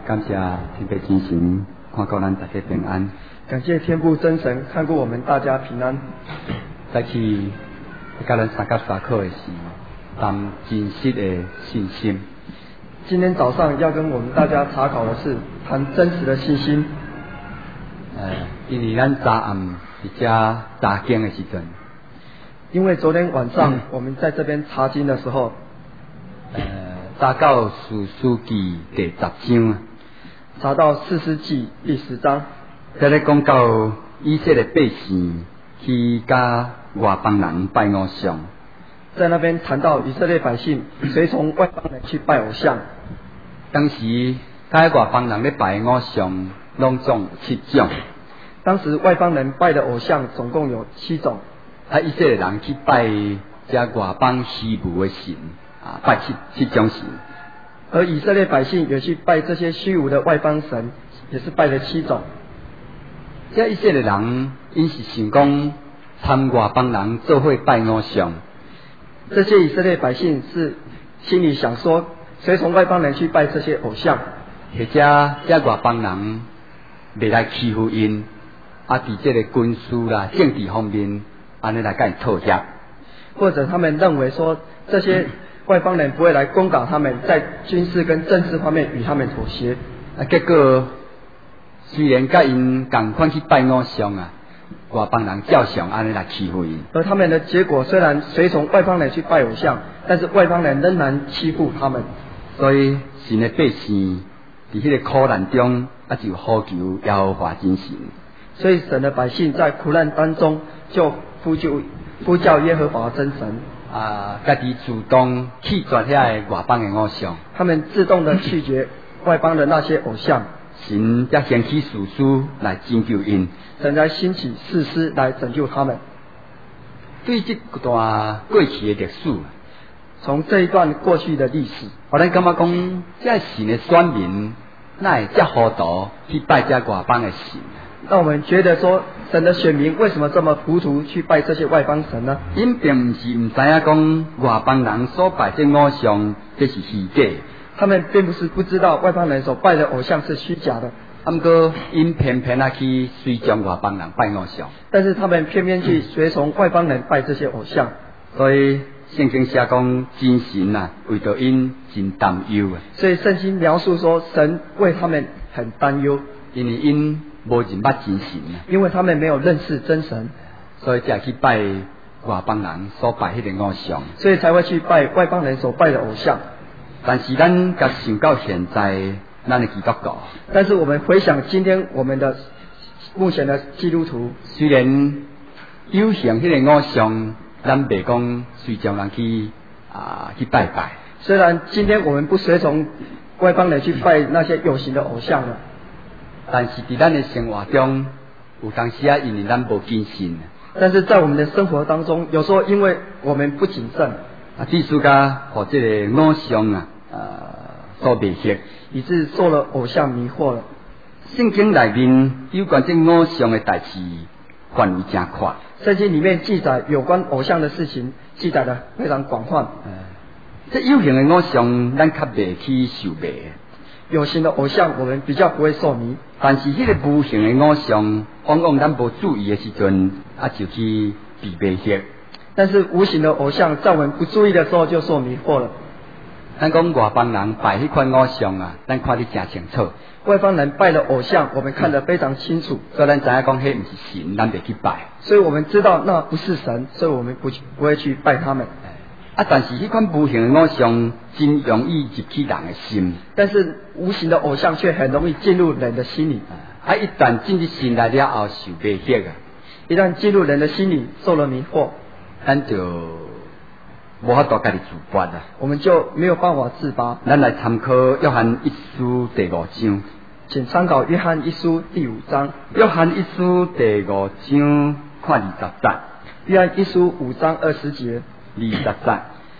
感谢天父真神，看顾咱大家平安。 感谢天父真神，看顾我们大家平安。 再去甲咱参加查考的是谈真实的信心。 今天早上要跟我们大家查考的是谈真实的信心。 因为咱昨暗伫遮查经的时阵， 因为昨天晚上我们在这边查经的时候， 查到士师记第10章， 查到士师记第10章， 在咧讲到以色列百姓去甲外邦人拜偶像， 在那边谈到以色列百姓随从外邦人去拜偶像。 当时甲外邦人咧拜偶像，拢总7种。 当时外邦人拜的偶像总共有7种， 以色列人去拜遮外邦虚无的神，拜7种神。 而以色列百姓也去拜这些虚无的外邦神，也是拜了7种。 这以色列人因是想讲参外邦人做伙拜偶像， 这些以色列百姓是心里想说，随从外邦人去拜这些偶像， 或者这外邦人未来欺负因，伫这个军事啦、政治方面，安尼来甲伊妥协， 或者他们认为说这些外邦人不会来攻打他们，在军事跟政治方面与他们妥协。 结果虽然甲因共款去拜偶像外邦人照常安尼来欺负因。 而他们的结果虽然随从外邦人去拜偶像，但是外邦人仍然欺负他们。 所以神的百姓伫迄个苦难中，就呼求耶和华真神。 所以神的百姓在苦难当中就呼叫耶和华真神。 家己主动弃绝遐个外邦的偶像， 他们自动的拒绝外邦的那些偶像。 神才兴起士师来拯救因， 神才兴起士师来拯救他们。 对这段过去的历史， 从这一段过去的历史， 我咱感觉讲，这神的选民哪会这糊涂去拜这外邦的神？ 让我们觉得说，神的选民为什么这么糊涂去拜这些外邦神呢？ 因并不是唔知影讲外邦人所拜这偶像这是虚假， 他们并不是不知道外邦人所拜的偶像是虚假的， 不过因偏偏去随从外邦人拜偶像， 但是他们偏偏去随从外邦人拜这些偶像， 所以圣经写讲真神为着因真担忧所以圣经描述说，神为他们很担忧， 因为因无认捌真神因为他们没有认识真神， 所以才去拜外邦人所拜迄个偶像， 所以才会去拜外邦人所拜的偶像。 但是咱甲想到现在，咱的基督徒， 但是我们回想今天我们的目前的基督徒， 虽然有形迄个偶像，咱袂讲随从人去拜拜。 虽然今天我们不随从外邦人去拜那些有形的偶像了， 但是伫咱的生活中，有当时因为咱无谨慎， 但是在我们的生活当中，有时候因为我们不谨慎， 致使甲互这个偶像所迷惑， 以致受了偶像迷惑了。 圣经内面有关这偶像的代志，范围真宽。 圣经里面记载有关偶像的事情，记载的非常广泛。 这有形的偶像，咱较袂去受迷。 有形的偶像我们比较不会受迷， 但是迄个无形的偶像，往往咱无注意的时阵，就去被迷惑。 但是无形的偶像在我们不注意的时候就受迷惑了。 咱讲外邦人拜迄款偶像咱看得真清楚。 外邦人拜的偶像，我们看得非常清楚。 所以咱知影讲，迄唔是神，咱袂去拜。 所以我们知道那不是神，所以我们不会去拜他们。 但是迄款无形的偶像，真容易入去人的心。 但是无形的偶像却很容易进入人的心里。 一旦进入心来了后，受迷惑一旦进入人的心里，受了迷惑， 咱就无法度家己自拔我们就没有办法自拔。 咱来参考约翰一书第5章， 请参考约翰一书第5章。 约翰一书第5章看20节。 约翰一书5章20节。 20节。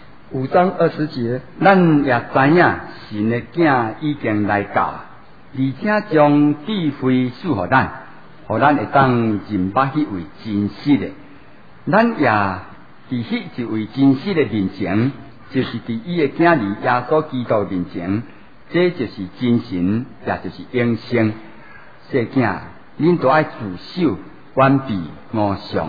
5章20节。 咱也知影神的囝已经来到，而且将智慧赐予咱，互咱会当认捌迄位真实的。咱也伫迄一位真实的面前，就是伫伊的囝儿耶稣基督面前， 这就是真神，也就是永生。细囝，恁都爱自守、完备、五常。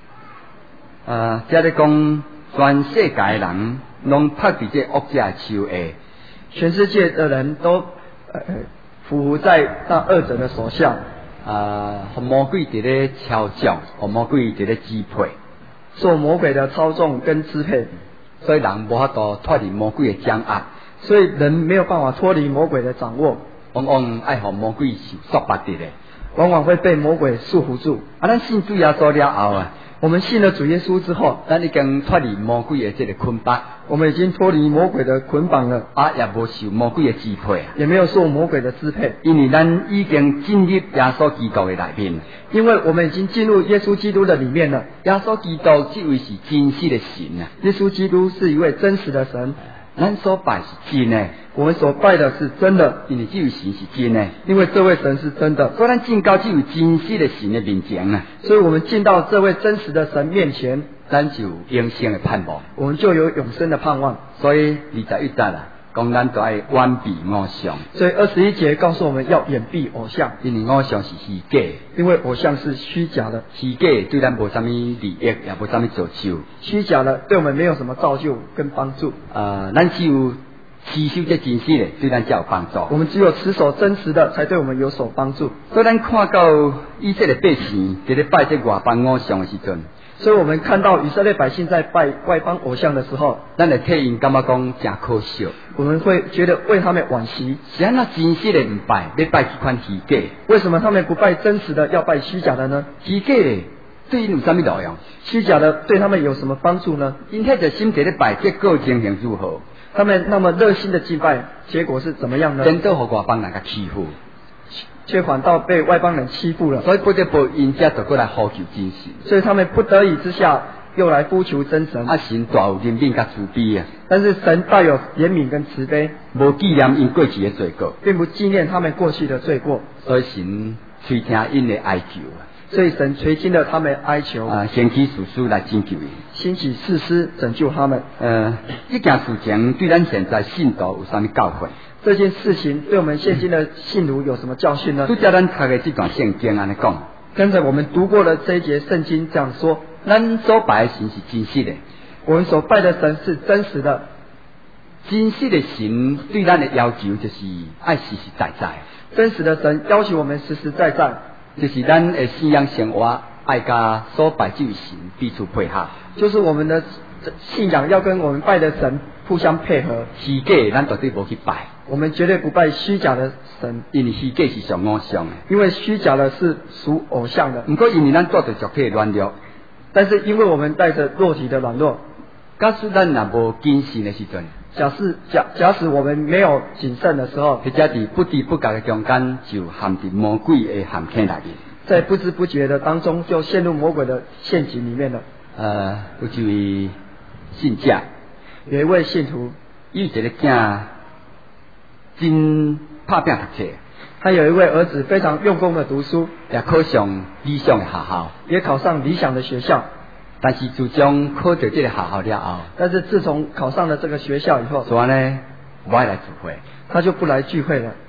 这咧讲，全世界的人拢拍伫这恶者手下， 全世界的人都匍匐在那恶者的手下。 互魔鬼伫咧操纵，互魔鬼伫咧支配， 受魔鬼的操纵跟支配， 所以人无法度脱离魔鬼的掌握， 所以人没有办法脱离魔鬼的掌握， 往往爱互魔鬼束缚伫咧， 往往会被魔鬼束缚住。 咱信主耶稣了后我们信了主耶稣之后， 咱已经脱离魔鬼的这个捆绑， 我们已经脱离魔鬼的捆绑了， 也无受魔鬼的支配， 也没有受魔鬼的支配， 因为咱已经进入耶稣基督的内面， 因为我们已经进入耶稣基督的里面了。 耶稣基督这位是真实的神啊， 耶稣基督是一位真实的神， 咱所拜是真的， 我们所拜的是真的， 因为这位神是真的， 因为这位神是真的， 所以咱进到这位真实的神的面前啊， 所以我们进到这位真实的神面前， 咱就有永生的盼望， 我们就有永生的盼望。 所以21节啦，讲咱都爱完备偶像， 所以21节告诉我们要掩蔽偶像， 因为偶像是虚假， 因为偶像是虚假的， 虚假对咱无啥物利益，也无啥物造就， 虚假的对我们没有什么造就跟帮助。 咱只有持守这真实的，对咱才有帮助。 我们只有持守真实的，才对我们有所帮助。 所以咱看到以色列百姓在咧拜这外邦偶像的时阵， 所以我们看到以色列百姓在拜外邦偶像的时候， 咱会替因感觉讲真可笑。 我们会觉得为他们惋惜。 是安那真实的唔拜，要拜这款虚假？ 为什么他们不拜真实的，要拜虚假的呢？ 虚假的对因有啥物路用？ 虚假的对他们有什么帮助呢？ 因迄个心在咧拜，结果情形如何？ 他们那么热心的敬拜，结果是怎么样呢？ 真都互外邦人甲欺负， 却反倒被外邦人欺负了。 所以不得不因家就过来呼求真神。 所以他们不得已之下，又来呼求真神。 神大有怜悯甲慈悲啊！ 但是神大有怜悯跟慈悲， 无纪念因过去的罪过， 并不纪念他们过去的罪过。 所以神垂听因的哀求啊！ 所以神垂听了他们哀求， 兴起士师来拯救伊， 兴起士师拯救他们。 这件事情对咱现在信徒有啥物教训？ 这件事情对我们现今的信徒有什么教训呢？ 就叫咱读的这段圣经安尼讲， 跟着我们读过的这一节圣经这样说： 咱所拜的神是真实的， 我们所拜的神是真实的。 真实的神对咱的要求就是爱实实在在。 真实的神要求我们实实在在。 就是咱的信仰生活爱甲所拜这位神彼此配合， 就是我们的信仰要跟我们拜的神互相配合。 虚假咱绝对无去拜， 我们绝对不拜虚假的神， 因为虚假是属偶像的， 因为虚假的是属偶像的。 不过因为咱做着肉体的软弱， 但是因为我们带着肉体的软弱， 假使咱若无谨慎的时阵， 假使我们没有谨慎的时候， 或者伫不知不觉的中间就陷入魔鬼的陷阱内面， 在不知不觉的当中就陷入魔鬼的陷阱里面了。 有一位信者， 有一位信徒， 有一个囝真拍拼读册， 他有一位儿子非常用功的读书， 也考上理想的学校， 也考上理想的学校。 但是自从考到这个学校了后， 但是自从考上了这个学校以后， 所以呢，不爱来聚会， 他就不来聚会了。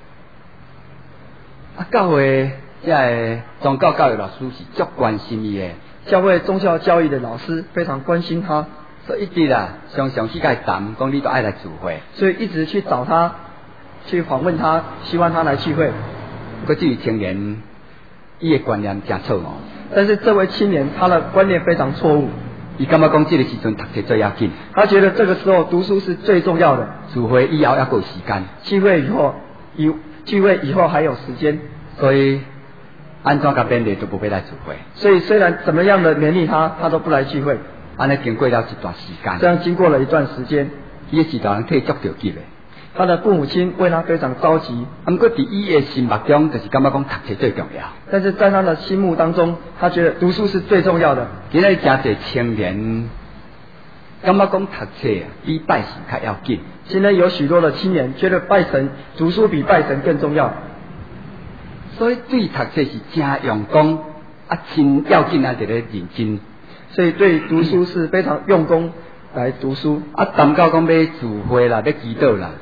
教会这个宗教教育老师是足关心伊的， 教会宗教教育的老师非常关心他， 所以一直啦，常常去甲伊谈，讲你都爱来聚会， 所以一直去找他，去访问他，希望他来聚会。 可这位青年，伊的观念真错误。 但是这位青年他的观念非常错误， 伊感觉讲这个时阵读册最要紧， 他觉得这个时候读书是最重要的。 聚会以后还有时间， 聚会以后还有时间， 所以安怎甲勉励都不会来聚会。 所以虽然怎么样的勉励他，他都不来聚会。 安尼经过了一段时间， 这样经过了一段时间， 伊是人替足着急的。 他的父母亲为他非常着急， 不过伫伊的心目中，就是感觉讲读册最重要。 但是在他的心目当中，他觉得读书是最重要的。 今日真侪青年感觉讲读册比拜神较要紧。 现在有许多的青年觉得拜神读书比拜神更重要， 所以对读册是真用功真要紧在咧认真。 所以对读书是非常用功来读书。 谈到讲要聚会啦，要祈祷啦。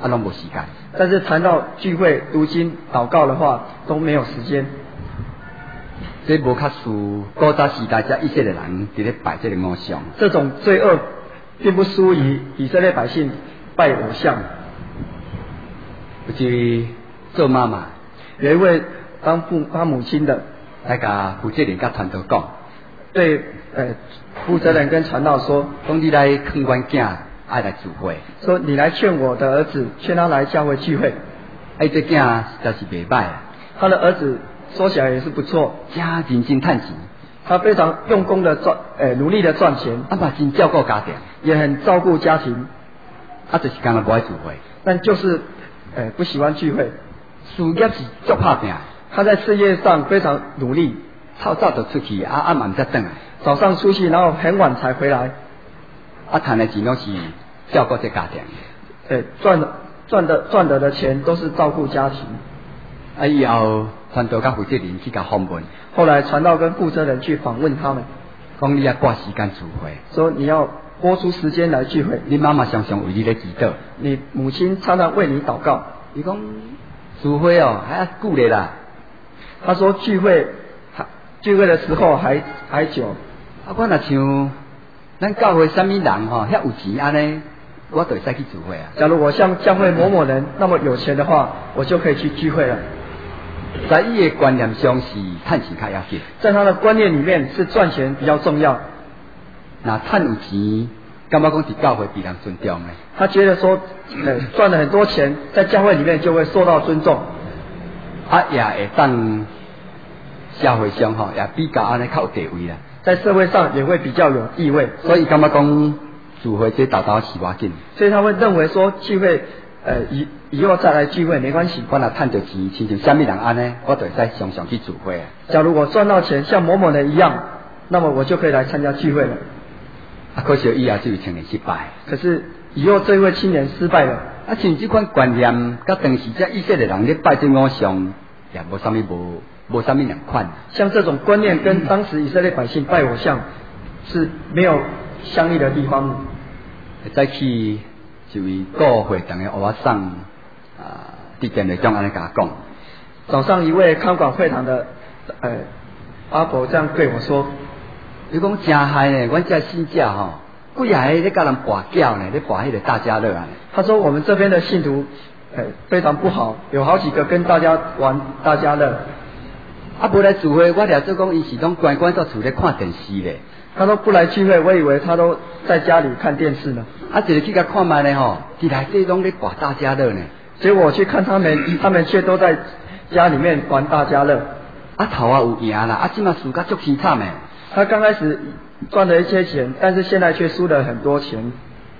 啊，拢无时间。 但是谈到聚会、读经、祷告的话，都没有时间。 这无较输古早时代，以色列人伫咧拜这个偶像。 这种罪恶并不输于以色列百姓拜偶像。 有一位做妈妈， 有一位当母亲的， 来甲负责人甲传道讲， 对负责人跟传道说， 讲你来劝阮囝爱来聚会， 说你来劝我的儿子，劝他来教会聚会。 这囝实在是袂歹啊。 他的儿子说起来也是不错， 真认真趁钱， 他非常用功的努力的赚钱， 嘛真照顾家庭， 也很照顾家庭， 就是干那不爱聚会， 但就是不喜欢聚会， 事业是足拍拼， 他在事业上非常努力， 早就出去，晚才回来， 早上出去，然后很晚才回来， 赚的钱拢是照顾这家庭， 赚得的钱都是照顾家庭。 以后传道甲负责人去甲访问， 后来传道跟负责人去访问他们， 讲你要挂时间聚会， 说你要拨出时间来聚会。 你妈妈常常为你咧祈祷， 你母亲常常为你祷告。 你讲聚会还要久咧啦。 他说聚会的时候还久。 我若像咱教会什么人遐有钱安尼，我就会使去聚会啊。 假如我像教会某某人那么有钱的话，我就可以去聚会了。 在伊的观念上是赚钱较要紧， 在他的观念里面是赚钱比较重要。 那赚有钱，感觉讲伫教会被人尊重呢？ 他觉得说，赚了很多钱，在教会里面就会受到尊重， 也会当社会上也比较安尼较有地位啦。 在社会上也会比较有地位， 所以感觉讲聚会这大是要紧。 所以他会认为说聚会，以后再来聚会没关系。 我若赚到钱，亲像什么人安尼，我就会使常常去聚会啊。 假如我赚到钱像某某人一样，那么我就可以来参加聚会了。 可惜以后这位青年失败。 可是以后这位青年失败了。 像这款观念，甲当时这以色列人咧拜这偶像，也无啥物两款。 像这种观念跟当时以色列百姓拜偶像是没有相异的地方。 再去一位顾会堂的学生伫电话中安尼甲我讲， 早上一位看管会堂的阿伯这样对我说， 你讲真害呢，阮这信者几下咧甲人跋筊呢，咧跋迄个大家乐啊。 他说我们这边的信徒非常不好，有好几个跟大家玩大家乐。 不来聚会，我了做讲伊是拢乖乖到厝咧看电视咧。 他说不来聚会，我以为他都在家里看电视呢。 一个去甲看卖咧伫内底拢咧跋大家乐呢。 结果我去看他们却都在家里面玩大家乐。 头有赢啦，即嘛输甲足凄惨诶。 他刚开始赚了一些钱，但是现在却输了很多钱。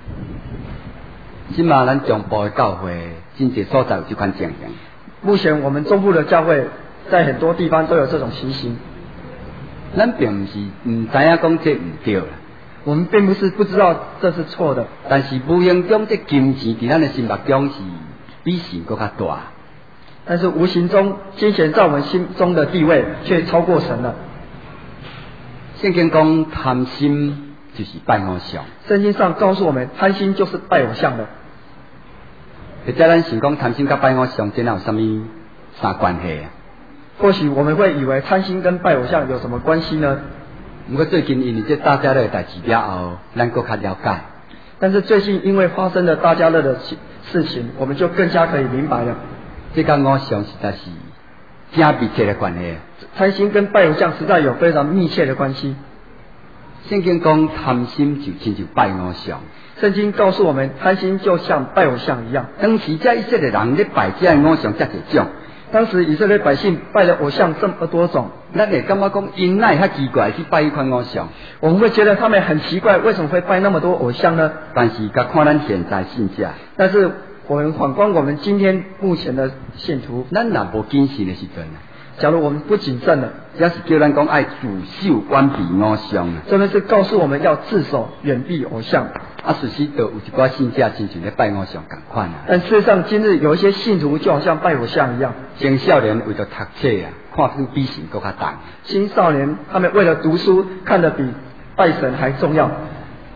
即嘛咱中部的教会真侪所在有这款情形。 目前我们中部的教会在很多地方都有这种情形。 咱并不是唔知影讲这唔对啦， 我们并不是不知道这是错的， 但是无形中这金钱伫咱的心目中是比神更较大。 但是无形中金钱在我们心中的地位却超过神了。 圣经讲贪心就是拜偶像。 圣经上告诉我们，贪心就是拜偶像的。 或者咱想讲贪心甲拜偶像，真有啥关系啊？ 或许我们会以为贪心跟拜偶像有什么关系呢？ 不过最近因为这大家乐的代志了后，咱更较了解。 但是最近因为发生了大家乐的事情，我们就更加可以明白了。 这跟偶像实在是真密切的关系。 贪心跟拜偶像实在有非常密切的关系。 圣经讲贪心就亲像拜偶像。 圣经告诉我们，贪心就像拜偶像一样。 当时这以色列人咧拜这偶像这几种。 当时以色列百姓拜的偶像这么多种， 咱会感觉讲因哪会较奇怪去拜一款偶像？ 我们会觉得他们很奇怪，为什么会拜那么多偶像呢？ 但是甲看咱现在信者， 但是我们反观我们今天目前的信徒， 咱若无谨慎的时阵， 假如我们不谨慎了， 也是叫咱讲爱自守远避偶像。 真的是告诉我们要自守远避偶像。 实际都有一寡信者亲像咧拜偶像同款啊。 但事实上，今日有一些信徒就好像拜偶像一样。 青少年为了读册看出比神更较重。 青少年他们为了读书，看得比拜神还重要。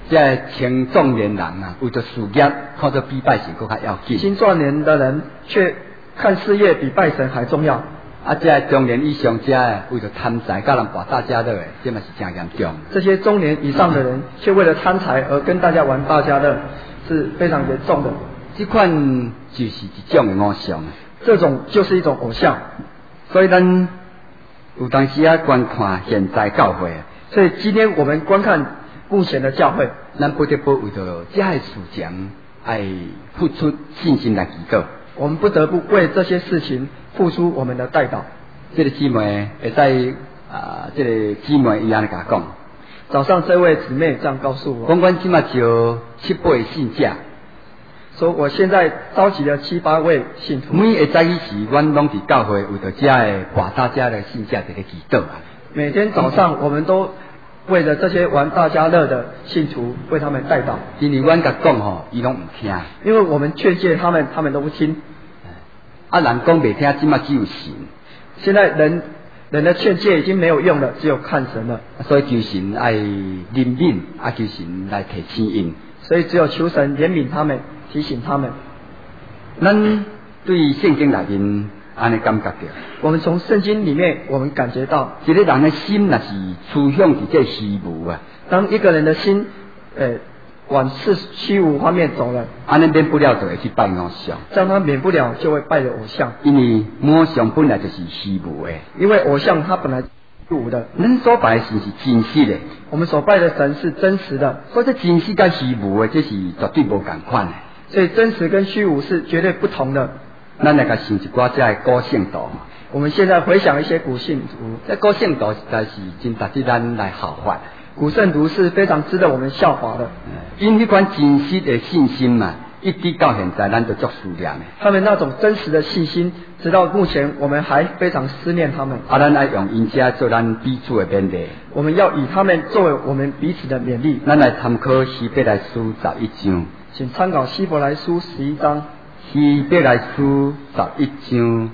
这青壮年人啊，为着事业看做比拜神更较要紧。 青壮年的人却看事业比拜神还重要。 啊，这中年以上者为着贪财，甲人玩大家乐的，这嘛是真严重。 这些中年以上的人却为了贪财而跟大家玩大家乐，是非常严重的。 这款就是一种偶像， 这种就是一种偶像。 所以咱有当时啊观看现在教会， 所以今天我们观看目前的教会， 咱不得不为着这些事情，爱付出信心来祈祷。 我们不得不为这些事情付出我们的代祷。 这个姊妹会使这个姊妹伊安尼甲讲， 早上这位姊妹这样告诉我， 讲阮即马就7、8信者， 说我现在召集了7、8位信徒。 每下早起时，阮拢伫教会为着这个大大家的信者伫咧祈祷啊。 每天早上我们都为了这些玩大家乐的信徒为他们代祷。 因为阮甲讲吼，伊拢唔听。 因为我们劝诫他们，他们都不听。 啊，人讲袂听，即马只有神。 现在人的劝诫已经没有用了，只有看神了。 所以求神爱怜悯，啊求神来提醒因。 所以只有求神怜悯他们，提醒他们。 咱对圣经内面安尼感觉到， 我们从圣经里面，我们感觉到， 一个人的心若是趋向伫这虚无啊， 当一个人的心，往虚无方面走了， 安尼免不了就会去拜偶像， 这样他免不了就会拜了偶像。 因为偶像本来就是虚无的， 因为偶像它本来虚无的， 咱所拜的神是真实的， 我们所拜的神是真实的， 所以这真实跟虚无的，这是绝对无共款的。 所以真实跟虚无是绝对不同的。 咱来甲想一寡这的古圣道， 我们现在回想一些古信徒， 这古圣道实在是真值得咱来效法。 古圣徒是非常值得我们效法的， 因迄款真实的信心嘛，一直到现在咱都足思念的。 他们那种真实的信心，直到目前我们还非常思念他们。 啊，咱爱用因遮做咱彼此的勉励。 我们要以他们作为我们彼此的勉励。 咱来参考希伯来书11章， 请参考希伯来书11章。 希伯来书11章，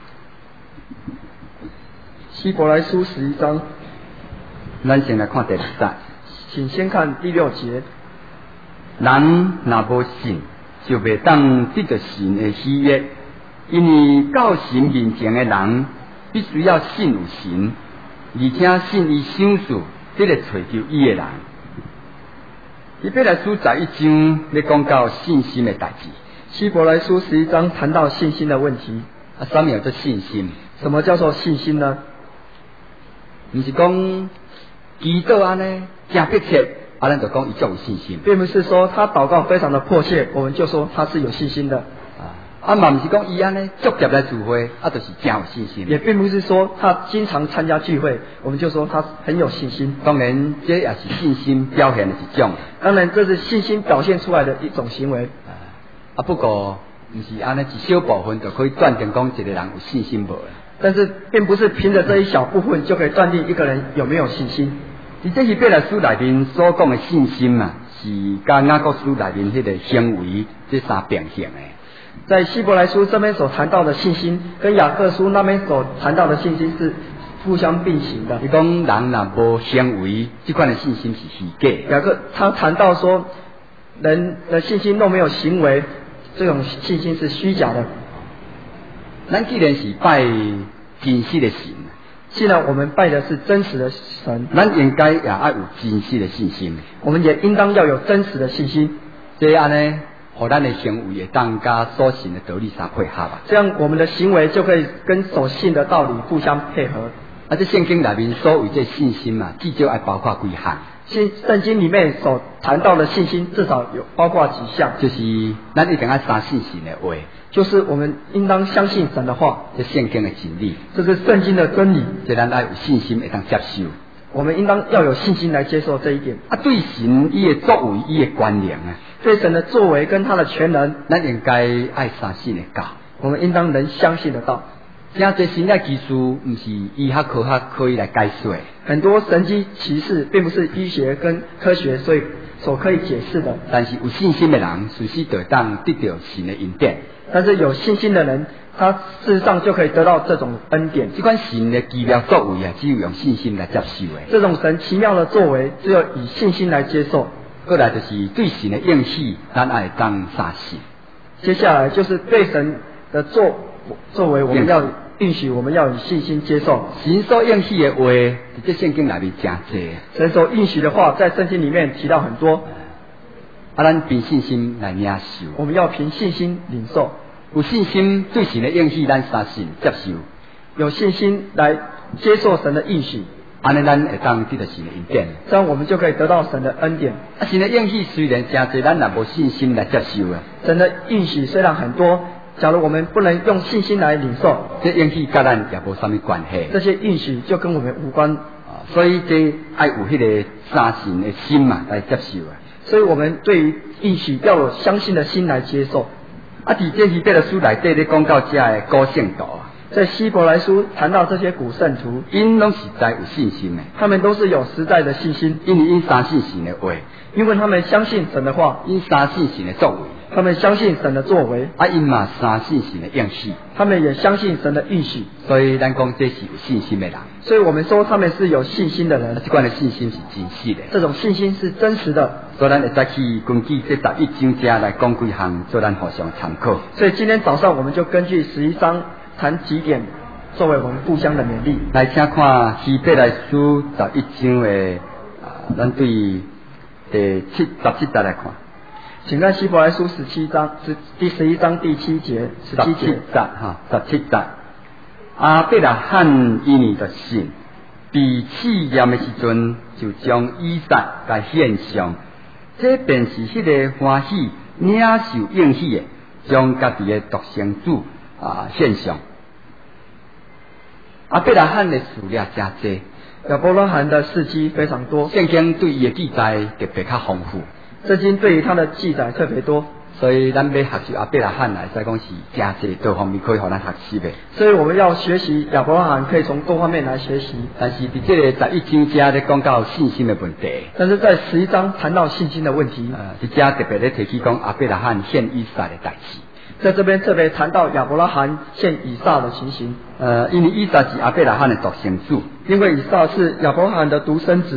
希伯来书11章。 咱先来看第6节， 请先看第6节。 人若无信，就袂当得到神的喜悦，因为到神面前的人，必须要信有神，而且信伊想事，这个找求伊的人。希伯来书11章咧讲到信心的代志。 希伯来书11章谈到信心的问题。 啊，什么叫做信心？ 什么叫做信心呢？ 不是讲祈祷安尼真迫切，啊，咱就讲伊足有信心。 并不是说他祷告非常的迫切，我们就说他是有信心的。 啊，嘛不是讲伊安尼逐渐来聚会，啊，就是真有信心。 也并不是说他经常参加聚会，我们就说他很有信心。 当然，这也是信心表现的一种。 当然，这是信心表现出来的一种行为。 啊，不过不是安尼一小部分就可以断定讲一个人有信心无。 但是，并不是凭着这一小部分就可以断定一个人有没有信心。 伫这希伯来书内面所讲的信心嘛，是甲雅各书内面迄个行为这三并行的。 在希伯来书这边所谈到的信心，跟雅各书那边所谈到的信心是互相并行的。 你讲人若无行为，这款的信心是虚假。 雅各他谈到说，人的信心若没有行为，这种信心是虚假的。 咱既然是拜真实的神， 既然我们拜的是真实的神， 咱应该也要有真实的信心。 我们也应当要有真实的信心。 这样呢，互咱的行为会当甲所信的道理相配合啊。 这样我们的行为就可以跟所信的道理互相配合。 啊，这圣经内面所谓这信心嘛，至少要包括几项。 圣经里面所谈到的信心，至少有包括几项， 就是咱一定要相信神的话， 就是我们应当相信神的话， 这圣经的真理， 这是圣经的真理， 这咱要有信心会当接受。 我们应当要有信心来接受这一点。 啊，对神伊的作为，伊的权能啊， 对神的作为跟他的全能， 咱应该爱相信的教， 我们应当能相信得到。 这些神的技术，不是医学科学可以来解释的。 很多神迹奇事，并不是医学跟科学所可以解释的。 但是有信心的人，随时就当得到神的恩典。 但是有信心的人，他事实上就可以得到这种恩典。 这款神的奇妙作为啊，只有用信心来接受的。 这种神奇妙的作为，只有以信心来接受。 过来就是对神的应许，咱爱当相信。 接下来就是对神的作为，我们要允许，我们要以信心接受。 神所应许的话，在这圣经里面真多。 神所应许的话，在圣经里面提到很多。 咱凭信心来领受。 我们要凭信心领受。 有信心对神的应许，咱相信接受。 有信心来接受神的应许。 安尼咱会当得到神的恩典， 这样我们就可以得到神的恩典。 神的应许虽然真多，咱也无信心来接受啊。 神的应许虽然很多，假如我们不能用信心来领受， 这应许跟咱也无什么关系。 这些应许就跟我们无关。 所以这爱有迄个相信的心嘛来接受啊。 所以我们对于应许要有相信的心来接受。 在这希伯来书内底咧讲到这的古圣徒啊。 在希伯来书谈到这些古圣徒， 因拢实在有信心的， 他们都是有实在的信心， 因为因相信神的话， 因为他们相信神的话， 因相信神的作为， 他们相信神的作为， 因嘛相信神的应许， 他们也相信神的应许， 所以咱讲这是有信心的人， 所以我们说他们是有信心的人， 这款的信心是真实的， 这种信心是真实的， 所以咱会再去根据这11章这来讲几项，做咱互相参考。 所以今天早上我们就根据11章谈几点，作为我们互相的勉励。 来，请看希伯来书11章的咱对第17节来看。 请看希伯来书第11章第7节，17节哈，17节。亚伯拉罕因为的信，被试验的时阵，就将以撒甲献上，这便是迄个欢喜领受应许的，将家己的独生子献上。亚伯拉罕的事例真多， 亚伯拉罕的事迹非常多， 圣经对伊的记载特别较丰富。 圣经对于他的记载特别多， 所以咱要学习亚伯拉罕来，再讲是真侪多方面可以互咱学习的。 所以我们要学习亚伯拉罕，可以从多方面来学习。 但是伫这个11章遮咧讲到信心的问题， 但是在11章谈到信心的问题， 伫遮特别咧提起讲亚伯拉罕献以撒的代志。 在这边特别谈到亚伯拉罕献以撒的情形。 因为以撒是亚伯拉罕的独生子， 因为以撒是亚伯拉罕的独生子。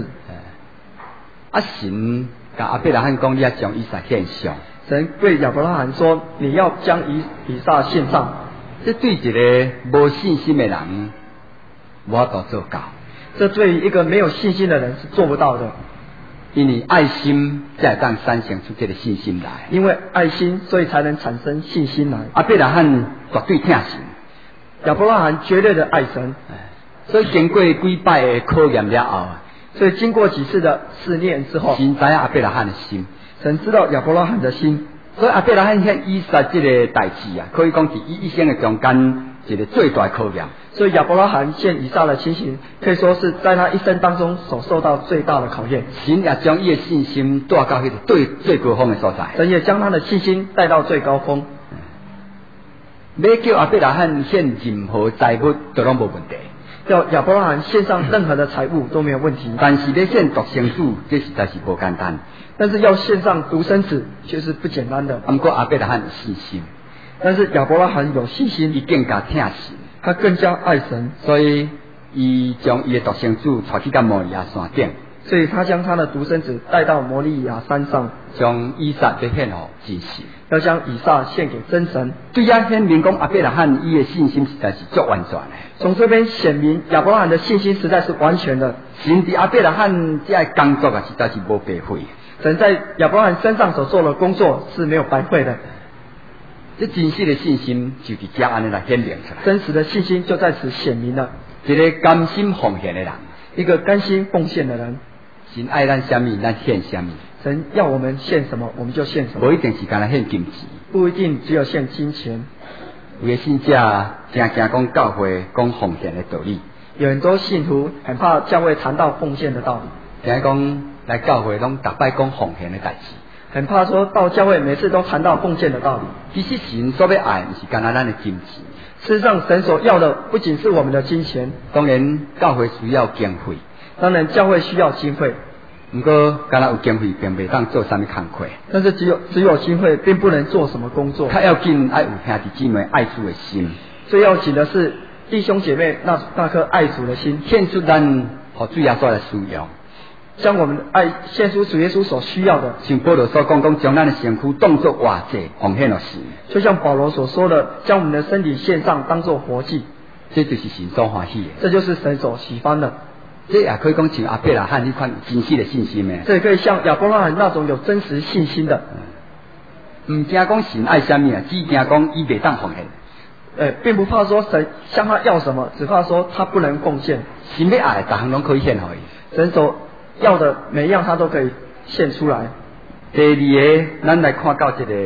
神甲亚伯拉罕讲，你要将以撒献上。 神对亚伯拉罕说：“你要将以撒献上。” 这对一个无信心的人，无法度做到。 这对于一个没有信心的人是做不到的。 因为爱心才会当产生出这个信心来。 因为爱心，所以才能产生信心来。 亚伯拉罕绝对听神， 亚伯拉罕绝对的爱神。 所以经过几摆的考验了后， 所以经过几次的试炼之后， 神知影亚伯拉罕的心， 神知道亚伯拉罕的心， 所以亚伯拉罕献以撒这个代志啊，可以讲是伊一生的中间一个最大的考验。 所以亚伯拉罕献以撒的情形，可以说是在他一生当中所受到最大的考验。 神也将伊的信心带到迄个最高峰的所在。 神也将他的信心带到最高峰。 要叫亚伯拉罕献任何财物都拢无问题。 叫亚伯拉罕献上任何的财物都没有问题。 但是要献独生子，这实在是不简单。 但是要献上独生子，却是不简单的。 不过亚伯拉罕有信心， 但是亚伯拉罕有信心， 伊更加听神。 他更加爱神， 所以伊将伊的独生子带去到摩利亚山顶， 所以他将他的独生子带到摩利亚山上， 将以撒要献给真神， 要将以撒献给真神。 对呀，显明讲亚伯拉罕伊的信心实在是足完全的。 从这边显明亚伯拉罕的信心实在是完全的。 神伫亚伯拉罕这工作啊，实在是无白费。 神在亚伯拉罕身上所做的工作是没有白费的。 这真实的信心就伫这安尼来显明出来。 真实的信心就在此显明了。 一个甘心奉献的人， 一个甘心奉献的人。 神爱咱什么，咱献什么。 神要我们献什么，我们就献什么。 不一定是干来献金钱， 不一定只有献金钱。 有的信者常常讲教会讲奉献的道理。 有很多信徒很怕教会谈到奉献的道理。 听讲来教会拢逐摆讲奉献的代志。 很怕说到教会每次都谈到奉献的道理。 其实神所要爱，不是干那咱的金钱。 事实上，神所要的不仅是我们的金钱。 当然，教会需要经费。 当然，教会需要经费。 不过，干那有经费，并袂当做什么工课。 但是只有经费，并不能做什么工作。 较要紧，爱有兄弟姊妹爱主的心。 最要紧的是弟兄姐妹那颗爱主的心， 献出咱和主耶稣的需要。 将我们的爱献出主耶稣所需要的。 像保罗所讲，将咱的身躯当作活祭奉献了神。 就像保罗所说的，将我们的身体献上，当作活祭。 这就是神所欢喜的。 这就是神所喜欢的。 这也可以讲像阿伯拉罕那款真实的信心的。 这也可以像亚伯拉罕那种有真实信心的。 唔惊讲神爱什么啊，只惊讲伊袂当奉献。 并不怕说神向他要什么，只怕说他不能贡献。 神要爱，大项拢可以献给伊。 神所要的每一样，他都可以献出来。 第二个，咱来看到这个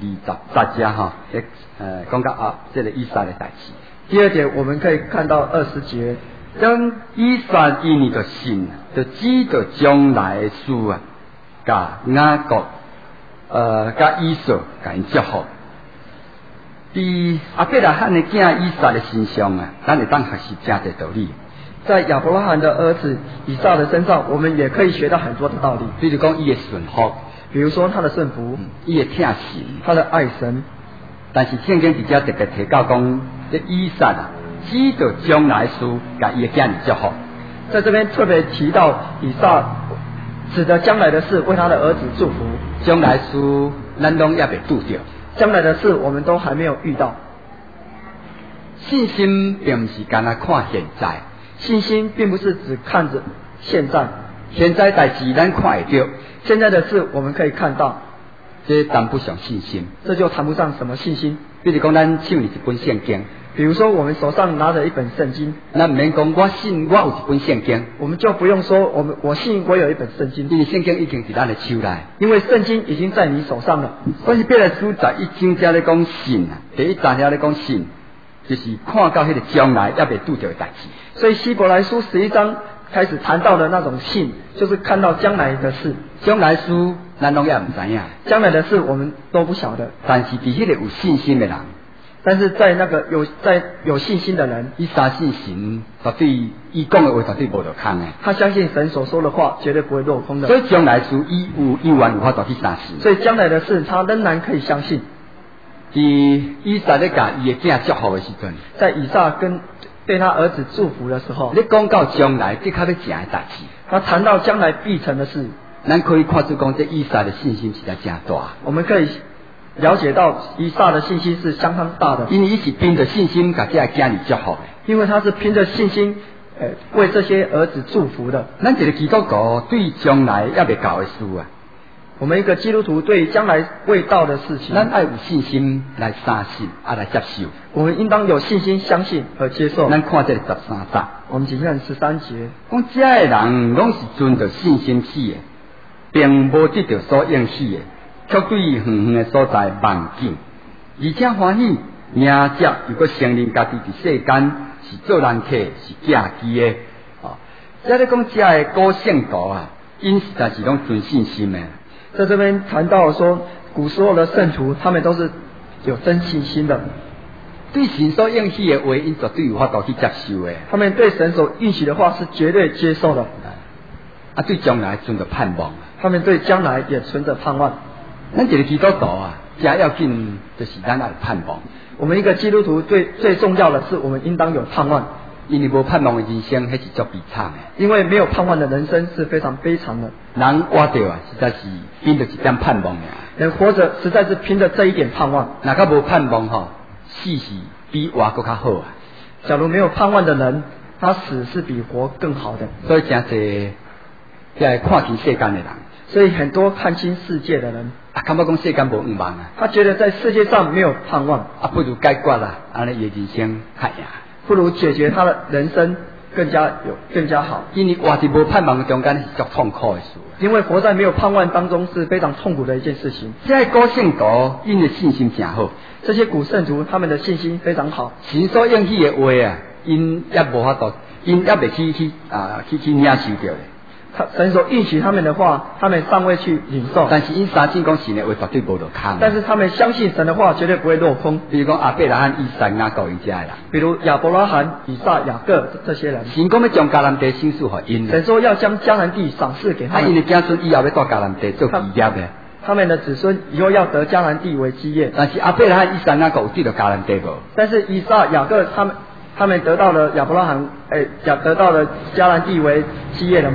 20节哈，讲到这个以撒的代志。 第二点，我们可以看到20节， 当以撒因伊个信，就知道将来的事啊，甲雅各甲以扫甲因祝福。伫阿伯拉罕的囝以撒的身上啊，咱会当学习真侪道理。 在亚伯拉罕的儿子以撒的身上，我们也可以学到很多的道理。 比如讲，伊的顺服， 比如说他的顺服， 伊的听神， 他的爱神。 但是圣经直接特别提到讲，这以撒啊，知道将来事，甲伊的囝儿祝福。 在这边特别提到以撒指的将来的事，为他的儿子祝福。 将来事，咱拢也未拄着。 将来的事，我们都还没有遇到。 信心并不是干那看现在， 信心并不是只看着现在， 现在代志咱看会到， 现在的事我们可以看到， 这谈不上信心， 这就谈不上什么信心。 比如讲，咱手里一本圣经， 比如说我们手上拿着一本圣经， 咱唔免讲我信我有一本圣经， 我们就不用说我信我有一本圣经， 因为圣经已经在咱的手内， 因为圣经已经在你手上了。 所以，别来书11章才咧讲信啊，第一章咧讲信，就是看到迄个将来也未拄着的代志。 所以希伯来书11章开始谈到的那种信，就是看到将来的事。 将来事咱拢也唔知影， 将来的事我们都不晓得。 但是伫迄个有信心的人， 但是在那个有信心的人， 伊相信神，绝对伊讲的话绝对无落空的。 他相信神所说的话绝对不会落空的。 所以将来事伊有法度去相信。 所以将来的事他仍然可以相信。 以撒咧甲伊的囝祝福的时阵， 在以撒跟对他儿子祝福的时候， 你讲到将来的确要成的代志， 他谈到将来必成的事， 咱可以看出讲这以撒的信心实在真大。 我们可以了解到以撒的信心是相当大的， 因为伊是凭着信心甲这个囝儿祝福的， 因为他是凭着信心为这些儿子祝福的。 咱一个基督徒对将来也未到的事啊， 我们一个基督徒对将来未到的事情， 咱爱有信心来相信来接受。 我们应当有信心相信和接受。 咱看这个13章， 我们请看13节， 讲这个人拢是存着信心死的，并无得到所应许的，却对远远的所在望见，而且欢喜迎接，又搁承认家己伫世间是做人客，是寄居的。这咧讲这个古圣徒啊，因实在是拢存信心的。 在这边谈到说，古时候的圣徒，他们都是有真信心的， 对神所应许的话，因绝对有法度去接受的。 他们对神所应许的话是绝对接受的。 对将来存着盼望， 他们对将来也存着盼望。 咱一个基督徒啊，最要紧就是咱爱盼望。 我们一个基督徒最重要的是，我们应当有盼望。 因为无盼望的人生，迄是足悲惨的。 因为没有盼望的人生是非常悲惨的。 人活着啊，实在是凭着一点盼望呀。 人活着实在是凭着这一点盼望。 若较无盼望吼，死是比活更较好啊。 假如没有盼望的人，他死是比活更好的。 所以真侪在看清世间的人， 所以很多看清世界的人感觉讲世间无希望啊。 他觉得在世界上没有盼望不如解决啦，安尼伊人生较赢。 不如解决他的人生更加好。 因为活在无盼望中间是足痛苦的事。 因为活在没有盼望当中是非常痛苦的一件事情。 这些古圣徒因的信心真好， 这些古圣徒他们的信心非常好。 神所应许的话啊，因也无法度，因也未去领受着的。 神所应许他们的话，他们尚未去领受。 但是因相信讲神的话绝对无落空。 但是他们相信神的话绝对不会落空。 比如讲阿伯拉罕、以撒、雅各因这人， 比如亚伯拉罕、以撒、雅各这些人。 神讲要将迦南地赏赐给因。 神说要将迦南地赏赐给他们。 因的子孙以后要到迦南地做基业的。 他们的子孙以后要得迦南地为基业。 但是阿伯拉罕、以撒、雅各有得到迦南地无？ 但是以撒、雅各他们得到了亚伯拉罕得到了迦南地为基业了吗？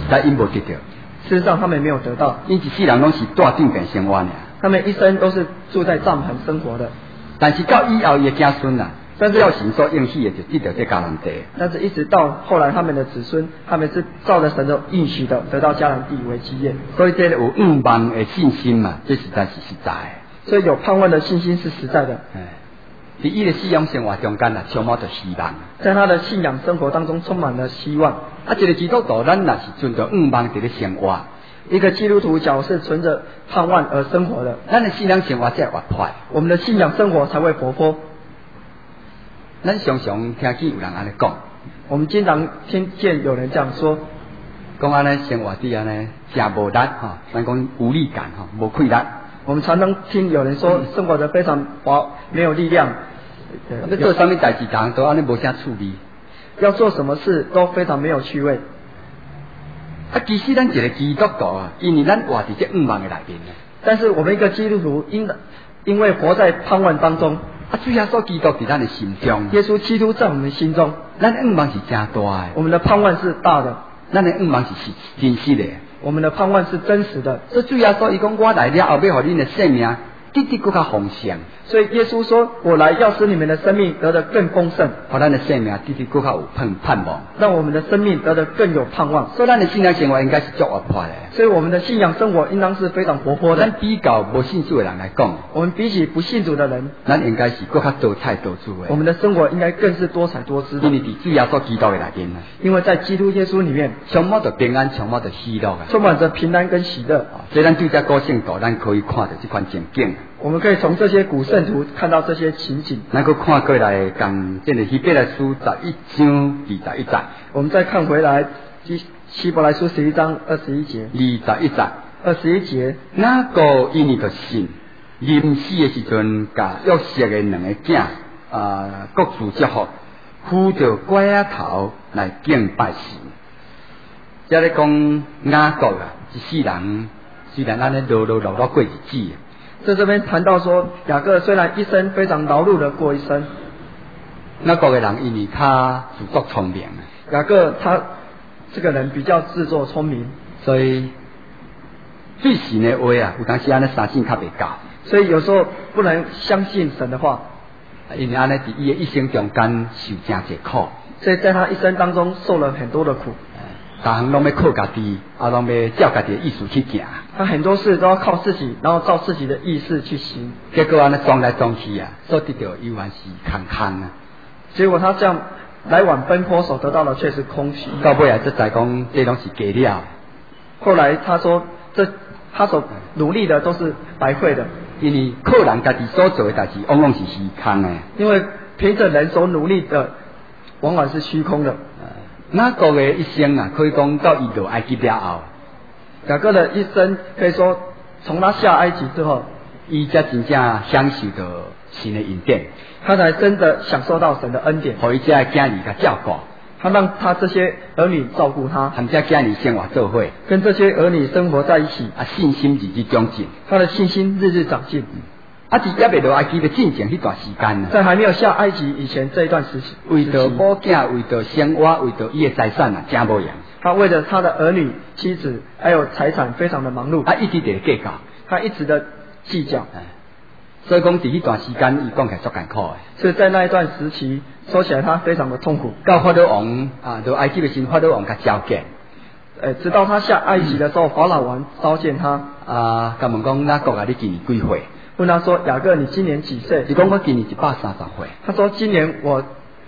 但因无得到。 事实上他们没有得到， 因一世人拢是住顶边生活尔。 他们一生都是住在帐篷生活的。 但是到以后伊的子孙啊， 但是照神所应许的，就得到这迦南地。 但是一直到后来他们的子孙，他们是照着神的应许的，得到迦南地为基业。 所以这个有望的信心嘛，这实在是实在的。 所以有盼望的信心是实在的。 在伊的信仰生活中间啊，充满着希望。 在他的信仰生活当中充满了希望。 啊，一个基督徒，咱若是存着望伫咧生活。 一个基督徒，假如是存着盼望而生活的， 咱的信仰生活才会活泼， 我们的信仰生活才会活泼。 咱常常听见有人安尼讲， 我们经常听见有人这样说， 讲安尼生活伫安尼真无力哈，咱讲无力感哈，无快乐。 我们常常听有人说，生活得非常没有力量， 要做什么代志，人都安尼无啥趣味， 要做什么事都非常没有趣味。 啊，其实咱一个基督徒啊，因为咱活伫这望的内面呢。 但是我们一个基督徒因为活在盼望当中， 啊，主耶稣基督伫咱的心中， 耶稣基督在我们心中， 咱的望是真大的， 我们的盼望是大的， 咱的望是真实的， 我们的盼望是真实的。 所以主耶稣伊讲，我来了后要互恁的生命直直更较丰盛。 所以耶稣说，我来要使你们的生命得得更丰盛， 互咱的生命直直更较有盼望， 让我们的生命得得更有盼望。 所以咱的信仰生活应该是足活泼的。 所以我们的信仰生活应当是非常活泼的。 咱比较无信主的人来讲， 我们比起不信主的人， 咱应该是更较多彩多姿的。 我们的生活应该更是多彩多姿的。 因为伫主耶稣基督的内面， 因为在基督耶稣里面， 充满着平安，充满着喜乐充满着平安跟喜乐。 所以咱对这古圣徒，咱可以看到这款情景。 我们可以从这些古圣徒看到这些情景。 咱个看过来，讲这个希伯来书11章21节。 我们再看回来，希伯来书11章21节。 21节。 21节。 那个因为个信，临死的时阵，甲约瑟的两个囝各自祝福，扶着拐仔头来敬拜神。即咧讲雅各啊，一世人虽然安尼劳碌过日子。 在这边谈到说，雅各虽然一生非常劳碌的过一生， 那个人因为他自作聪明， 雅各他这个人比较自作聪明， 所以对神的话啊，有当时安尼相信较袂够， 所以有时候不能相信神的话， 因为安尼伫伊的一生中间受真济苦， 所以在他一生当中受了很多的苦。 逐项拢要靠家己，拢要照家己的意思去行。 他很多事都要靠自己，然后照自己的意识去行。 结果安尼撞来撞去啊，所得到依然是空空啊。 结果他这样来往奔波，所得到的却是空虚。 到尾啊，才知讲这拢是假了。 后来他说，他所努力的都是白费的， 因为靠人家己所做的代志，往往是虚空的。 因为凭着人所努力的，往往是虚空的。 雅各的一生啊，可以讲到伊落埃及了后， 雅各的一生可以说，从他下埃及之后， 伊才真正享受到神的恩典， 他才真的享受到神的恩典， 互伊这囝儿甲照顾， 他让他这些儿女照顾他， 和这囝儿生活做伙， 跟这些儿女生活在一起， 信心日日长进， 他的信心日日长进。 伫也未落埃及的进前迄段时间， 在还没有下埃及以前这一段时期， 为着保囝，为着生活，为着伊的财产啊，真无用。 他为了他的儿女、妻子还有财产，非常的忙碌。 一直在计较， 他一直的计较。 所以讲，伫迄段时间，伊讲起来足艰苦的。 所以在那一段时期，说起来他非常的痛苦。 到法老王到埃及的时候，法老王甲召见。 直到他下埃及的时候，法老王召见他。 甲问讲，雅各啊，你今年几岁？ 问他说：“雅各，你今年几岁？” 你讲我今年130岁。 他说：“今年我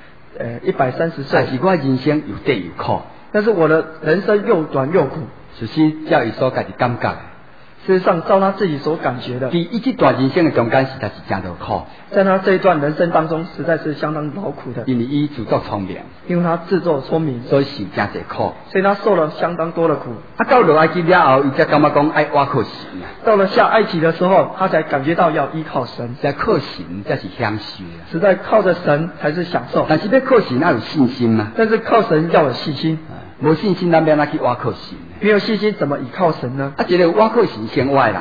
130岁。” 但是我人生又得又苦， 但是我的人生又短又苦。 就是照伊所家己感觉的。 事实上，照他自己所感觉的， 伊这段人生的中间，实在是真劳苦。 在他这一段人生当中，实在是相当劳苦的。 因为伊自作聪明， 因为他自作聪明， 所以受真济苦， 所以他受了相当多的苦。 到落埃及了后，伊才感觉讲爱倚靠神啊。 到了下埃及的时候，他才感觉到要依靠神， 在靠神才是享受啊。 实在靠着神才是享受。 但是要靠神要有信心嘛。 但是靠神要有信心。 无信心，咱要哪去倚靠神？ 没有信心怎么倚靠神呢？ 一个有倚靠神生活的人，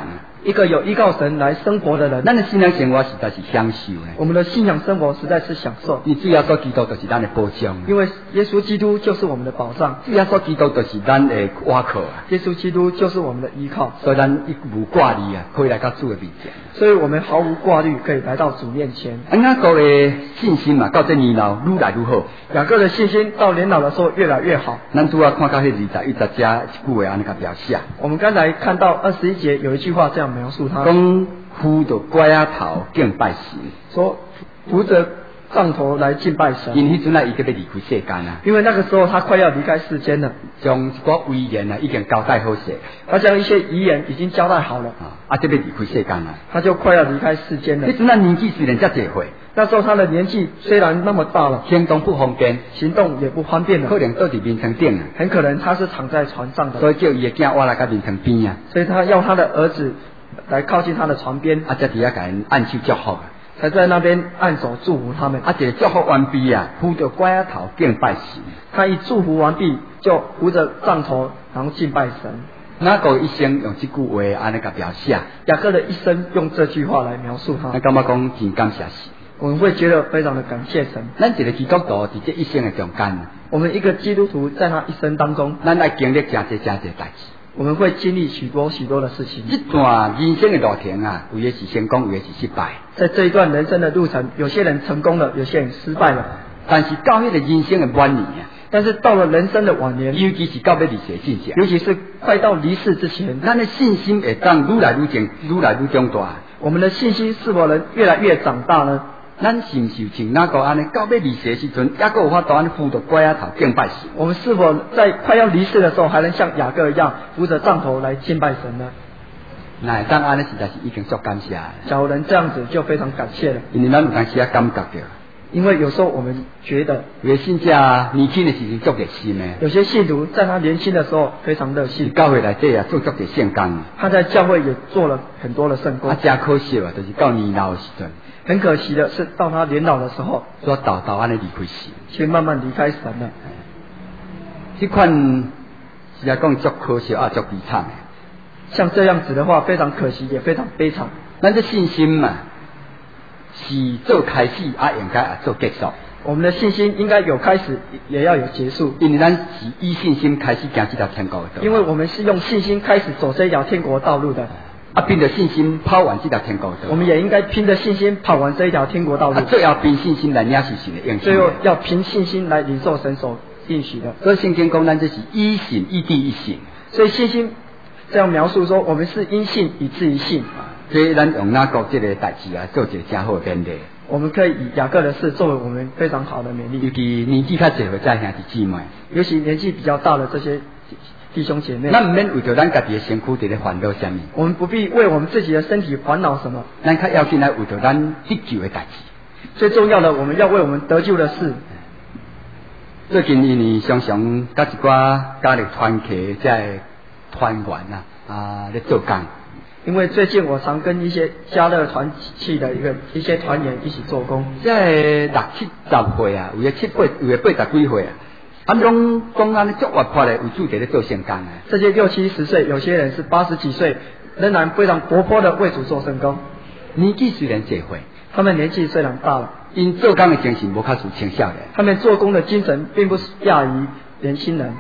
一个有依靠神来生活的人， 咱的信仰生活实在是享受呢。 我们的信仰生活实在是享受。 你主耶稣基督就是咱的保障， 因为耶稣基督就是我们的保障， 主耶稣基督就是咱的倚靠啊。 耶稣基督就是我们的依靠， 所以咱一无挂虑啊，可以来到主的面前。 所以我们毫无挂虑，可以来到主面前。 雅各的信心嘛，到这年老愈来愈好。 雅各的信心到年老的时候越来越好。 咱主要看到迄21节一句话安尼个描写。 我们刚才看到21节有一句话这样描述他， 讲扶着拐仔头敬拜神， 说扶着杖头来敬拜神。 因迄阵啊，伊就要离开世间啊。 因为那个时候他快要离开世间了， 将一个遗言啊已经交代好势， 他将一些遗言已经交代好了， 就要离开世间啊。 他就快要离开世间了。 迄阵啊年纪虽然才侪岁， 那时候他的年纪虽然那么大了， 行动不方便， 行动也不方便了， 可能倒伫眠床顶啊。 很可能他是躺在床上的， 所以叫伊的囝挖来甲眠床边啊。 所以他要他的儿子来靠近他的床边， 才伫遐甲因按手祝福啊。 才在那边按手祝福他们。 一个祝福完毕啊，扶着拐仔头敬拜神。 他一祝福完毕，就扶着杖头，然后敬拜神。 雅各一生用这句话安尼甲描写， 雅各的一生用这句话来描述他。 咱感觉讲真感谢神， 我们会觉得非常的感谢神。 咱一个基督徒伫这一生的中间， 我们一个基督徒在他一生当中， 咱来经历真侪代志。 我们会经历许多许多的事情。 这段人生的路程啊，有的是成功，有的是失败。 在这一段人生的路程，有些人成功了，有些人失败了。 但是到迄个人生的晚年啊， 但是到了人生的晚年， 尤其是到要离世之前， 尤其是快到离世之前， 咱的信心会当愈来愈强，愈来愈强大。 我们的信心是否能越来越长大呢？ 咱是不是像那个安尼，到要离世时阵，还有法度安尼扶着拐仔头敬拜神？ 我们是否在快要离世的时候，还能像雅各一样扶着杖头来敬拜神呢？ 那当安尼实在是已经足感谢了。 假如能这样子，就非常感谢了。 因为咱有当时啊感觉着， 因为有时候我们觉得， 有些信者年轻的时阵足热心的， 有些信徒在他年轻的时候非常热心， 教会内底啊做足侪圣工， 他在教会也做了很多的圣工。 真可惜啊，就是到年老的时阵。 很可惜的是，到他年老的时候， 所道安尼离开神， 却慢慢离开神了。 这款是来讲足可惜啊，足悲惨的。 像这样子的话，非常可惜，也非常悲惨。 咱这信心嘛，是做开始啊，应该啊做结束。 我们的信心应该有开始，也要有结束。 因为咱是以信心开始行这条天国的道路。 因为我们是用信心开始走这条天国道路的。 凭着信心跑完这条天国道路。 我们也应该凭着信心跑完这一条天国道路。 最后凭信心来领受神的应许。 最后要凭信心来领受神所应许的。 所以圣经讲咱这是以信以地一信。 所以信心这样描述说，我们是因信以至于信。 所以咱用雅各这个代志啊，做一个真好的勉励。 我们可以以雅各的事作为我们非常好的勉励。 尤其年纪较侪岁在兄弟姊妹， 尤其年纪比较大的这些弟兄姐妹， 咱唔免为着咱家己的身躯伫咧烦恼什么。 我们不必为我们自己的身体烦恼什么。 咱较要紧来为着咱得救的代志。 最重要的，我们要为我们得救的事。 最近因为常常甲一寡家力团契在团员咧做工。 因为最近我常跟一些家乐团契的一些团员一起做工。 即系60、70岁啊，有的80几岁啊，拢讲安尼足活泼的，为主在咧做圣工啊。 这些60、70岁，有些人是80几岁，仍然非常活泼的为主做圣工。 年纪虽然侪岁， 他们年纪虽然大了， 因做工的精神无较似青少年。 他们做工的精神并不亚于年轻人。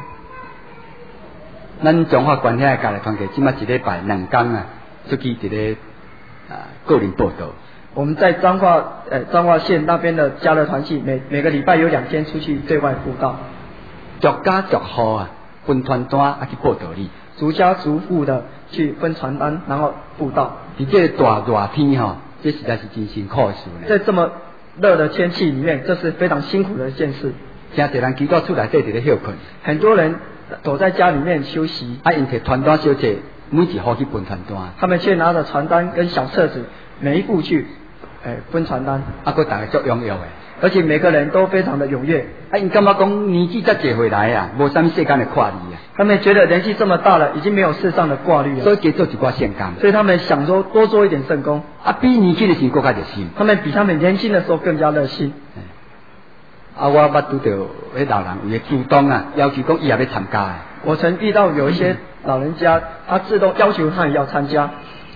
咱中华关遐的家力团契，即马一礼拜2天啊。出去一个个人报道。 我们在彰化县那边的家乐团契，每个礼拜有2天出去对外布道， 逐家逐户啊，分传单啊去报道哩， 逐家逐户的去分传单，然后布道。 伫这大热天吼，这实在是真辛苦的事呢。 在这么热的天气里面，这是非常辛苦的一件事。 真侪人祈祷出来在伫咧休困， 很多人躲在家里面休息， 因摕传单小姐。每一户去分传单， 他们却拿着传单跟小册子，每一户去分传单， 佫大家足踊跃的， 而且每个人都非常的踊跃。 因感觉讲年纪才侪回来啊，无啥物世间的挂虑啊。 他们觉得年纪这么大了，已经没有世上的挂虑了， 所以多做一寡圣工。 所以他们想说多做一点圣工。 比年轻的时候更加热心。 他们比他们年轻的时候更加热心。 我捌拄到迄老人有个主动啊，要求讲伊也要参加的。 我曾遇到有一些老人家，他自动要求他也要参加。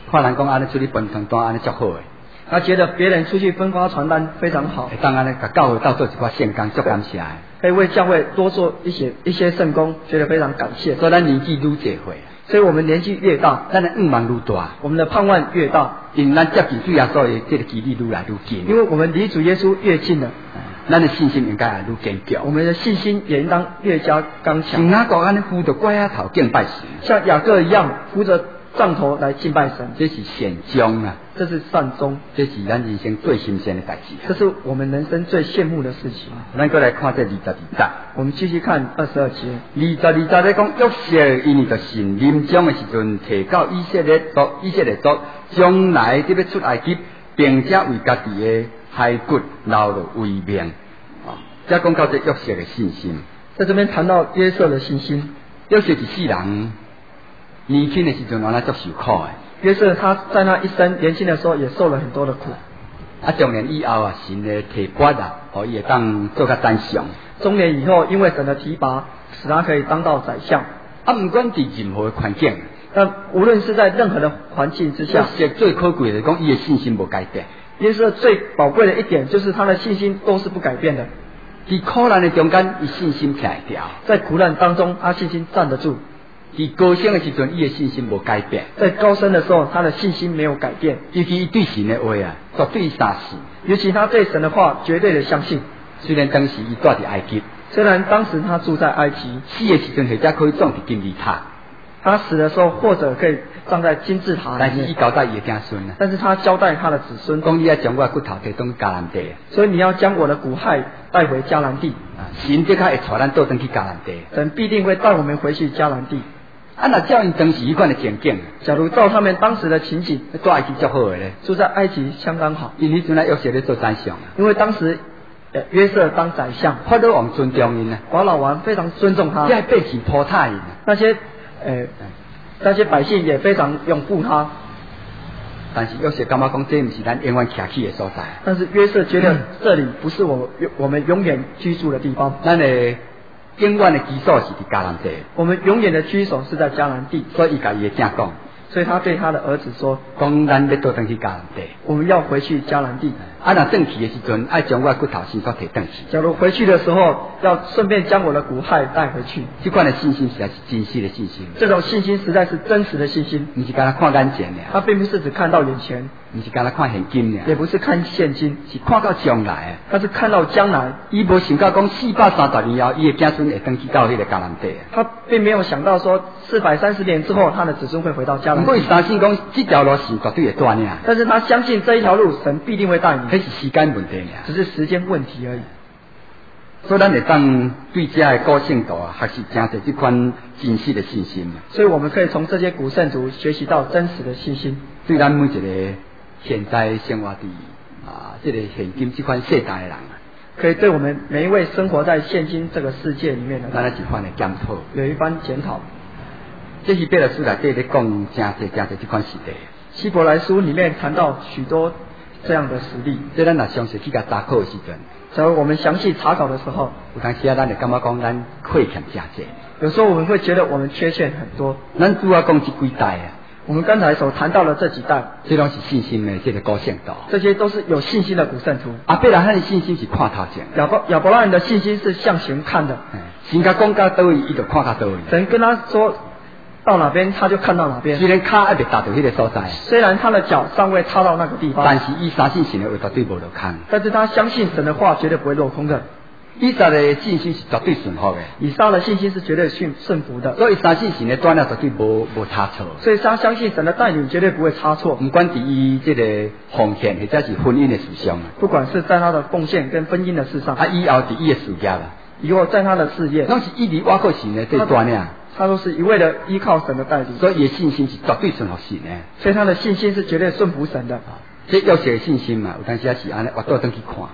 看人讲安尼出去分传单安尼足好诶， 他觉得别人出去分发传单非常好， 会当安尼甲教会斗做一寡圣工，足感谢诶。 可以为教会多做一些圣工，觉得非常感谢。 所以咱年纪愈侪岁， 所以我们年纪越大， 咱的愿望愈大， 我们的盼望越大， 因咱接近主耶稣的这个距离愈来愈近。 因为我们离主耶稣越近了， 咱的信心应该也愈坚强， 我们的信心也应当越加刚强。 像雅各安尼扶着拐仔头敬拜神， 像雅各一样扶着杖头来敬拜神， 这是善终啊， 这是善终， 这是咱人生最新鲜的代志。 这是我们人生最羡慕的事情。 咱过来看这22节， 我们继续看22节。 22节咧讲，约瑟因为着神临终的时阵，提到以色列族将来得要出埃及，并且为家己的骸骨留了威名。再讲到这约瑟的信心， 在这边谈到约瑟的信心。 约瑟一世人年轻的时阵，安尼足受苦的。 约瑟他在那一生年轻的时候也受了很多的苦。 中年以后啊，神的提拔啊，伊会当做较赞赏。 中年以后，因为神的提拔，使他可以当到宰相。 不管伫任何的环境， 但无论是在任何的环境之下， 约瑟最可贵的讲，伊的信心无改变。 约瑟最宝贵的一点就是他的信心都是不改变的。 伫苦难的中间，伊信心徛会牢； 在苦难当中，他信心站得住。 伫高升的时阵，伊的信心无改变； 在高升的时候，他的信心没有改变。 尤其伊对神的话啊，绝对相信。 尤其他对神的话绝对的相信。 虽然当时伊住伫埃及， 虽然当时他住在埃及， 死的时阵或者可以葬伫金字塔。 他死的时候或者可以葬在金字塔里面。 但是伊交代伊的子孙啊， 但是他交代他的子孙， 讲你要将我的骨头摕到迦南地， 所以你要将我的骨骸带回迦南地。 神即刻会带咱倒转去迦南地， 神必定会带我们回去迦南地。 若照因当时迄款的情景， 假如照他们当时的情景， 住埃及足好诶咧， 住在埃及相当好。 因迄阵约瑟咧做宰相啊， 因为当时约瑟当宰相， 法老王尊重因啊， 法老王非常尊重他， 即系百姓托他因啊， 那些百姓也非常拥护他。 但是约瑟感觉讲，这毋是咱永远徛起的所在。 但是约瑟觉得这里不是我们永远居住的地方。 咱的永远的居所是伫迦南地， 我们永远的居所是在迦南地。 所以伊甲伊的囝讲， 所以他对他的儿子说：“ 讲咱要倒转去迦南地， 我们要回去迦南地。 若转去的时阵，爱将我的骨头先煞摕转去。 假如回去的时候，要顺便将我的骨骸带回去。 这款的信心实在是真实的信心。 这种信心实在是真实的信心， 不是干那看眼前的， 他并不是只看到眼前， 不是干那看现金的， 也不是看现金， 是看到将来。 他是看到将来。 伊无想到讲430年后，伊的子孙会登去到迄个迦南地。 他并没有想到说430年之后，他的子孙会回到迦南地。 不过伊相信讲这条路是绝对会断的。 但是他相信这一条路，神必定会带你。 那是时间问题。 只是时间问题而已。 所以咱会当对这的古圣徒啊，还是真侪这款真实的信心。 所以我们可以从这些古圣徒学习到真实的信心。 对咱每一个现在生活伫这个现今这款世代的人啊， 可以对我们每一位生活在现今这个世界里面的， 咱一番的检讨， 有一番检讨。 这是彼得书内底咧讲真侪这款实例。 希伯来书里面谈到许多这样的实例。 这咱若详细去甲查考的时阵， 假如我们详细查考的时候， 有当时啊，咱会感觉讲咱亏欠真侪。 有时候我们会觉得我们缺陷很多。 咱主要讲这几代啊， 我们刚才所谈到的这几代， 这拢是信心的这个古圣徒， 这些都是有信心的古圣徒。 伯拉罕的信心是看头前， 亚伯拉罕的信心是向前看的。 神甲讲到倒位，伊就看到倒位。 神跟他说到哪边，他就看到哪边。 虽然脚还未达到迄个所在， 虽然他的脚尚未踏到那个地方， 但是伊相信神的话绝对无落空。 但是他相信神的话绝对不会落空的。 以撒的信心是绝对顺服的， 以撒的信心是绝对顺服的， 所以相信神的带领绝对无差错。 所以他相信神的带领绝对不会差错。 不管伫伊这个奉献或者是婚姻的事上， 不管是在他的奉献跟婚姻的事上， 以后伫伊的事业啦， 以后在他的事业， 拢是一直挖靠神的这带领。 他都是一味的依靠神的带领， 所以伊的信心是绝对顺服神的。 所以他的信心是绝对顺服神的。 这约瑟的信心嘛，有当时也是安尼，我倒转去看。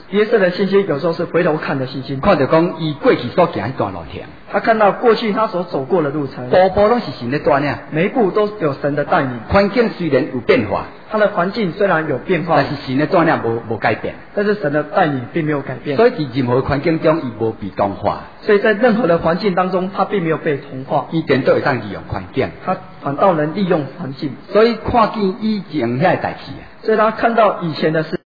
约瑟的信心有时候是回头看的信心， 看到讲伊过去所行一段路程， 他看到过去他所走过的路程， 步步拢是神咧带领， 每一步都有神的带领。 环境虽然有变化， 他的环境虽然有变化， 但是神咧带领无改变。 但是神的带领并没有改变。 所以在任何环境中，伊无被同化。 所以在任何的环境当中，他并没有被同化， 伊点都会当利用环境， 他反倒能利用环境。 所以看见以前遐代志啊。 所以他看到以前的事。